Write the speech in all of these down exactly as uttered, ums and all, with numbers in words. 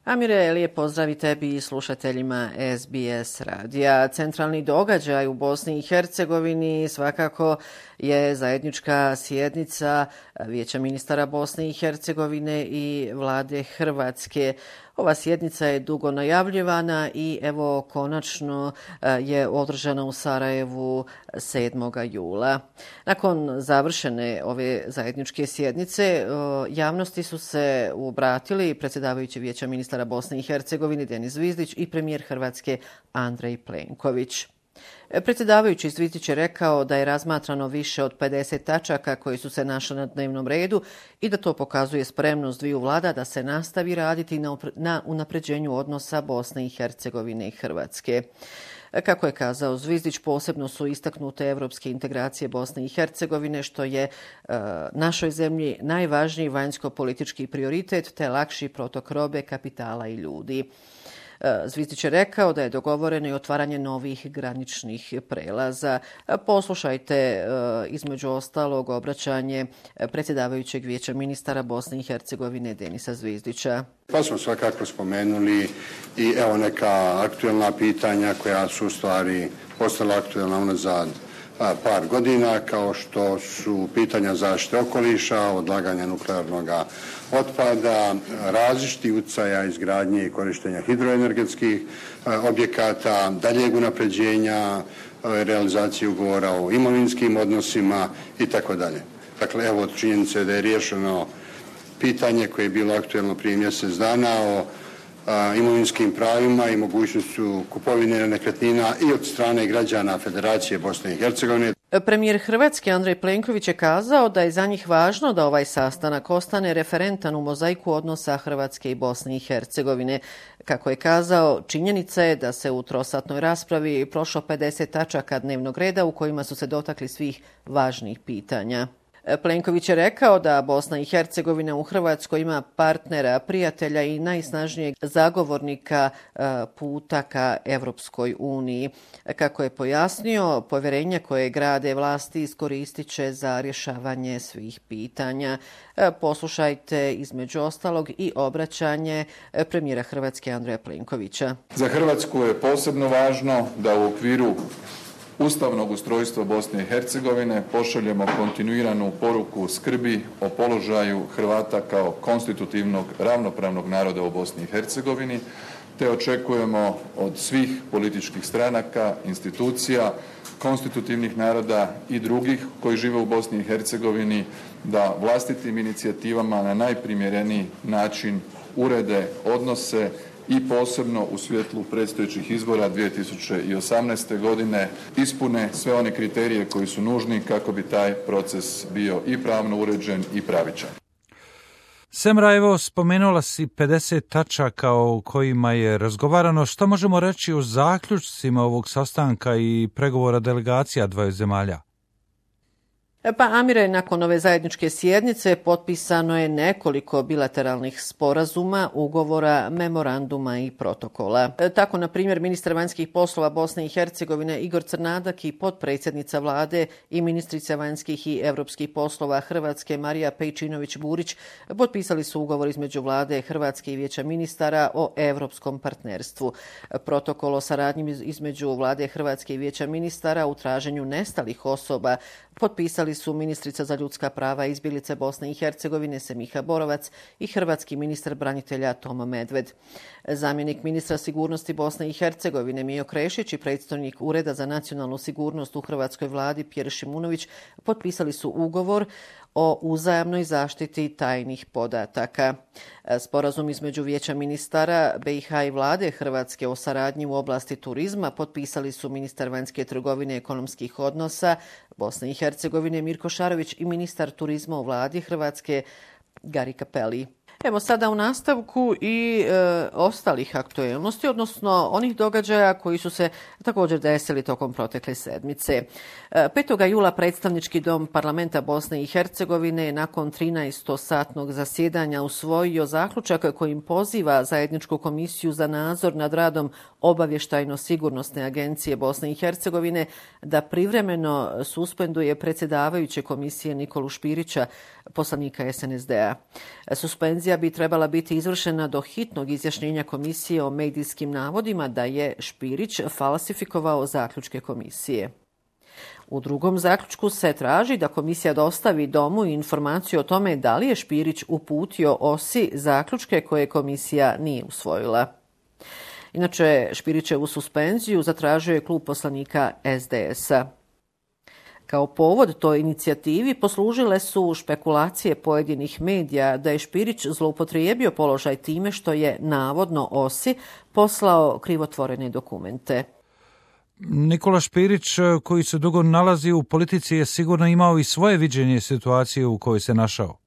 Amire, lijep pozdrav i tebi i slušateljima S B S radija. Centralni događaj u Bosni i Hercegovini svakako je zajednička sjednica Vijeća ministara Bosne i Hercegovine i vlade Hrvatske. Ova sjednica je dugo najavljivana i evo konačno je održana u Sarajevu sedmog jula. Nakon završene ove zajedničke sjednice, javnosti su se obratili predsjedavajući Vijeća ministara Bosne i Hercegovine Denis Zvizdić i premijer Hrvatske Andrej Plenković. Predsjedavajući Zvizdić je rekao da je razmatrano više od pedeset tačaka koji su se našli na dnevnom redu i da to pokazuje spremnost dviju vlada da se nastavi raditi na unapređenju odnosa Bosne i Hercegovine i Hrvatske. Kako je kazao Zvizdić, posebno su istaknute evropske integracije Bosne i Hercegovine, što je e, našoj zemlji najvažniji vanjsko-politički prioritet, te lakši protok robe, kapitala i ljudi. Zvizdić je rekao da je dogovoreno i otvaranje novih graničnih prelaza. Poslušajte između ostalog obraćanje predsjedavajućeg Vijeća ministara Bosne i Hercegovine Denisa Zvizdića. Pa smo svakako spomenuli i evo neka aktuelna pitanja koja su u stvari postala aktuelna unazad par godina, kao što su pitanja zaštite okoliša, odlaganja nuklearnog otpada, različitih utjecaja izgradnje i korištenja hidroenergetskih objekata, daljeg unapređenja, realizacije ugovora o imovinskim odnosima i tako dalje. Dakle, evo od činjenice da je riješeno pitanje koje je bilo aktuelno prije mjesec dana o imovinskim pravima i mogućnošću kupovine nekretnina i od strane građana Federacije Bosne i Hercegovine. Premijer Hrvatske Andrej Plenković je kazao da je za njih važno da ovaj sastanak ostane referentan u mozaiku odnosa Hrvatske i Bosne i Hercegovine. Kako je kazao, činjenica je da se u trosatnoj raspravi prošlo pedeset tačaka dnevnog reda u kojima su se dotakli svih važnih pitanja. Plenković je rekao da Bosna i Hercegovina u Hrvatskoj ima partnera, prijatelja i najsnažnijeg zagovornika puta ka Evropskoj uniji. Kako je pojasnio, povjerenje koje grade vlasti iskoristit će za rješavanje svih pitanja. Poslušajte između ostalog i obraćanje premijera Hrvatske Andreja Plenkovića. Za Hrvatsku je posebno važno da u okviru ustavnog ustrojstva Bosne i Hercegovine pošaljemo kontinuiranu poruku skrbi o položaju Hrvata kao konstitutivnog ravnopravnog naroda u Bosni i Hercegovini, te očekujemo od svih političkih stranaka, institucija, konstitutivnih naroda i drugih koji žive u Bosni i Hercegovini da vlastitim inicijativama na najprimjereniji način urede odnose i posebno u svjetlu predstojećih izbora dvije tisuće osamnaeste. godine ispune sve one kriterije koji su nužni kako bi taj proces bio i pravno uređen i pravičan. Semra, evo, spomenula si pedeset tačaka o kojima je razgovarano. Što možemo reći o zaključcima ovog sastanka i pregovora delegacija dvaju zemalja? Pa Amire, nakon ove zajedničke sjednice potpisano je nekoliko bilateralnih sporazuma, ugovora, memoranduma i protokola. Tako, na primjer, ministar vanjskih poslova Bosne i Hercegovine Igor Crnadak i potpredsjednica vlade i ministrica vanjskih i europskih poslova Hrvatske Marija Pejčinović-Burić potpisali su ugovor između vlade Hrvatske i Vijeća ministara o europskom partnerstvu. Protokol o saradnji između vlade Hrvatske i Vijeća ministara u traženju nestalih osoba potpisali su ministrica za ljudska prava i izbjeglice Bosne i Hercegovine Semiha Borovac i hrvatski ministar branitelja Toma Medved. Zamjenik ministra sigurnosti Bosne i Hercegovine Mijo Krešić i predstojnik Ureda za nacionalnu sigurnost u hrvatskoj vladi Pjer Šimunović potpisali su ugovor o uzajamnoj zaštiti tajnih podataka. Sporazum između Vijeća ministara B i H i vlade Hrvatske o saradnji u oblasti turizma potpisali su ministar vanjske trgovine i ekonomskih odnosa Bosne i Hercegovine Mirko Šarović i ministar turizma u vladi Hrvatske Gari Cappelli. Evo sada u nastavku i e, ostalih aktuelnosti, odnosno onih događaja koji su se također desili tokom protekle sedmice. E, petog jula predstavnički dom parlamenta Bosne i Hercegovine nakon trinaestosatnog zasjedanja usvojio zaključak kojim poziva zajedničku komisiju za nadzor nad radom obavještajno-sigurnosne agencije Bosne i Hercegovine da privremeno suspenduje predsjedavajuće komisije Nikolu Špirića, poslanika S N S D-a. Suspenzija suspenzija bi trebala biti izvršena do hitnog izjašnjenja komisije o medijskim navodima da je Špirić falsifikovao zaključke komisije. U drugom zaključku se traži da komisija dostavi domu informaciju o tome da li je Špirić uputio O S I zaključke koje komisija nije usvojila. Inače, Špirićevu suspenziju zatražio je klub poslanika S D S-a. Kao povod toj inicijativi poslužile su špekulacije pojedinih medija da je Špirić zloupotrijebio položaj time što je navodno O S I poslao krivotvorene dokumente. Nikola Špirić, koji se dugo nalazi u politici, je sigurno imao i svoje viđenje situacije u kojoj se našao.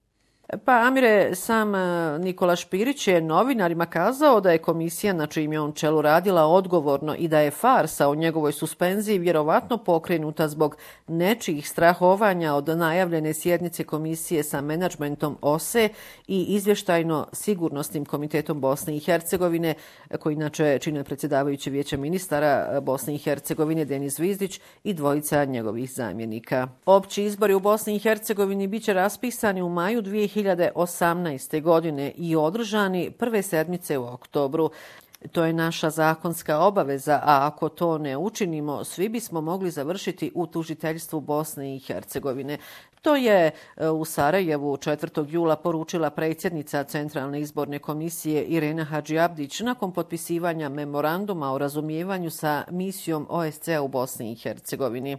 Pa, Amire, sam Nikola Špirić je novinarima kazao da je komisija na čijim je on čelu radila odgovorno i da je farsa o njegovoj suspenziji vjerovatno pokrenuta zbog nečijih strahovanja od najavljene sjednice komisije sa menadžmentom O S E i izvještajno sigurnosnim komitetom Bosne i Hercegovine, koji inače čine predsjedavajući vijeća ministara Bosne i Hercegovine Denis Zvizdić i dvojica njegovih zamjenika. Opći izbori u Bosni i Hercegovini bit će raspisani u maju dvije hiljade osamnaeste. godine i održani prve sedmice u oktobru. To je naša zakonska obaveza, a ako to ne učinimo, svi bismo mogli završiti u tužiteljstvu Bosne i Hercegovine. To je u Sarajevu četvrtog jula poručila predsjednica Centralne izborne komisije Irena Hadžiabdić nakon potpisivanja memoranduma o razumijevanju sa misijom O S C-a u Bosni i Hercegovini.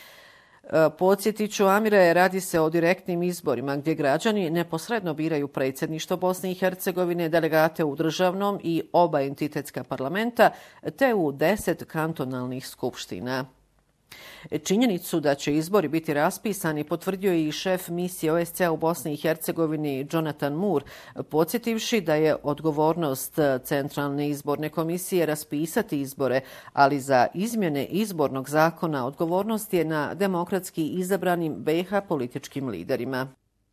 Podsjetit ću, Amire, radi se o direktnim izborima gdje građani neposredno biraju predsjedništvo Bosne i Hercegovine, delegate u državnom i oba entitetska parlamenta, te u deset kantonalnih skupština. Činjenicu da će izbori biti raspisani potvrdio je i šef misije O S C-a u Bosni i Hercegovini Jonathan Moore, podsjetivši da je odgovornost Centralne izborne komisije raspisati izbore, ali za izmjene izbornog zakona odgovornost je na demokratski izabranim B iH političkim liderima.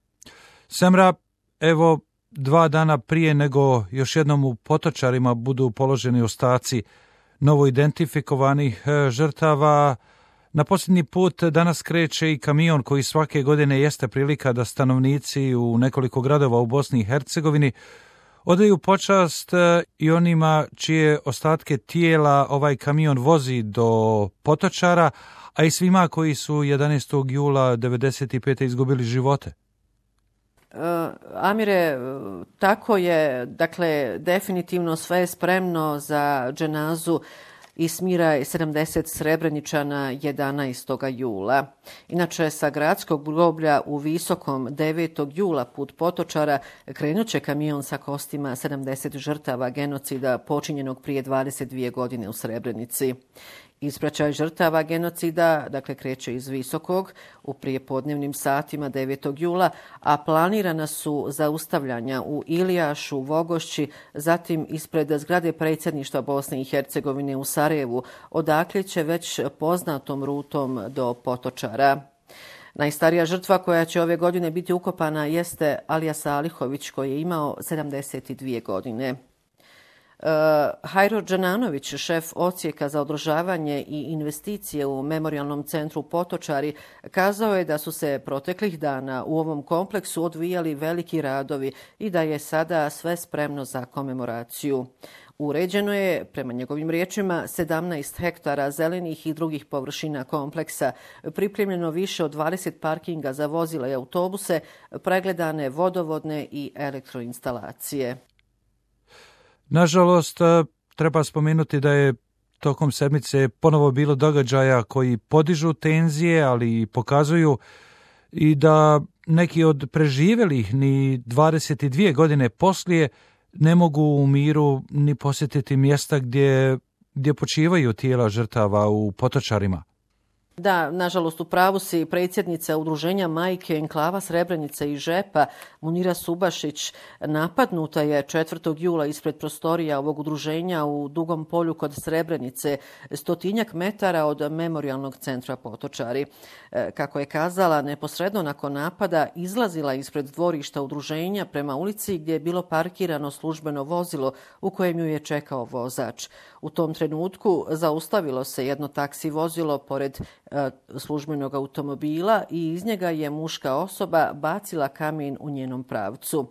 Semra, evo dva dana prije nego još jednom u Potočarima budu položeni ostaci novo identifikovanih žrtava, na posljednji put danas kreće i kamion koji svake godine jeste prilika da stanovnici u nekoliko gradova u Bosni i Hercegovini odaju počast i onima čije ostatke tijela ovaj kamion vozi do Potočara, a i svima koji su jedanaestog jula devedeset pete. izgubili živote. Uh, Amire, tako je, dakle, definitivno sve je spremno za dženazu i smiraj sedamdeset Srebreničana jedanaestog jula. Inače, sa gradskog groblja u Visokom devetog jula put Potočara krenut će kamion sa kostima sedamdeset žrtava genocida počinjenog prije dvadeset dvije godine u Srebrenici. Ispraćaj žrtava genocida, dakle, kreće iz Visokog u prijepodnevnim satima devetog jula, a planirana su zaustavljanja u Ilijašu, Vogošći, zatim ispred zgrade predsjedništva Bosne i Hercegovine u Sarajevu, odakle će već poznatom rutom do Potočara. Najstarija žrtva koja će ove godine biti ukopana jeste Alija Salihović, koji je imao sedamdeset dvije godine. Uh, Hajro Đananović, šef odsjeka za održavanje i investicije u Memorijalnom centru Potočari, kazao je da su se proteklih dana u ovom kompleksu odvijali veliki radovi i da je sada sve spremno za komemoraciju. Uređeno je, prema njegovim riječima, sedamnaest hektara zelenih i drugih površina kompleksa, pripremljeno više od dvadeset parkinga za vozila i autobuse, pregledane vodovodne i elektroinstalacije. Nažalost, treba spomenuti da je tokom sedmice ponovo bilo događaja koji podižu tenzije, ali i pokazuju i da neki od preživjelih ni dvadeset dvije godine poslije ne mogu u miru ni posjetiti mjesta gdje, gdje počivaju tijela žrtava u Potočarima. Da, nažalost, u pravu si, predsjednica udruženja Majke enklava Srebrenica i Žepa, Munira Subašić, napadnuta je četvrtog jula ispred prostorija ovog udruženja u Dugom polju kod Srebrenice, stotinjak metara od Memorijalnog centra Potočari. Kako je kazala, neposredno nakon napada izlazila ispred dvorišta udruženja prema ulici gdje je bilo parkirano službeno vozilo u kojem ju je čekao vozač. U tom trenutku zaustavilo se jedno taksi vozilo pored službenog automobila i iz njega je muška osoba bacila kamen u njenom pravcu.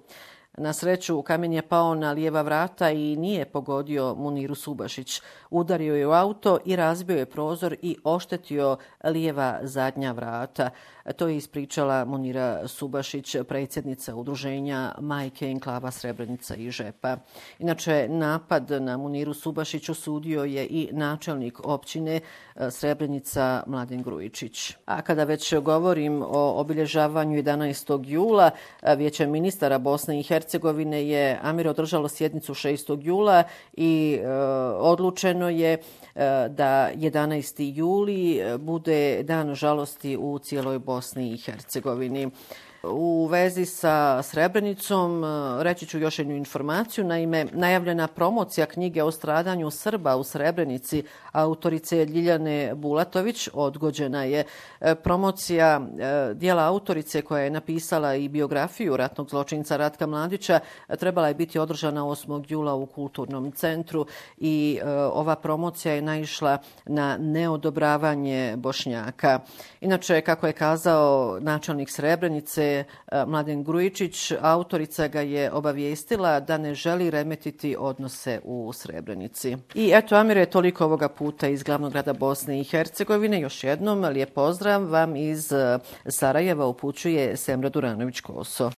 Na sreću, kamen je pao na lijeva vrata i nije pogodio Muniru Subašić. Udario je u auto i razbio je prozor i oštetio lijeva zadnja vrata. To je ispričala Munira Subašić, predsjednica udruženja Majke enklava Srebrenica i Žepa. Inače, napad na Muniru Subašić osudio je i načelnik općine Srebrenica Mladen Grujičić. A kada već govorim o obilježavanju jedanaestog jula, Vijeće ministara Bosne i Hercegovine je Amir održalo sjednicu šestog jula i e, odlučeno je e, da jedanaesti juli bude dan žalosti u cijeloj Bosni i Hercegovini. U vezi sa Srebrenicom reći ću još jednu informaciju. Naime, najavljena promocija knjige o stradanju Srba u Srebrenici autorice Ljiljane Bulatović odgođena je. Promocija dijela autorice koja je napisala i biografiju ratnog zločinca Ratka Mladića trebala je biti održana osmog jula u Kulturnom centru i ova promocija je naišla na neodobravanje Bošnjaka. Inače, kako je kazao načelnik Srebrenice Mladen Grujičić, autorica ga je obavijestila da ne želi remetiti odnose u Srebrenici. I eto, Amire, toliko ovoga puta iz glavnog grada Bosne i Hercegovine. Još jednom lijep pozdrav vam iz Sarajeva upućuje Semra Duranović-Koso.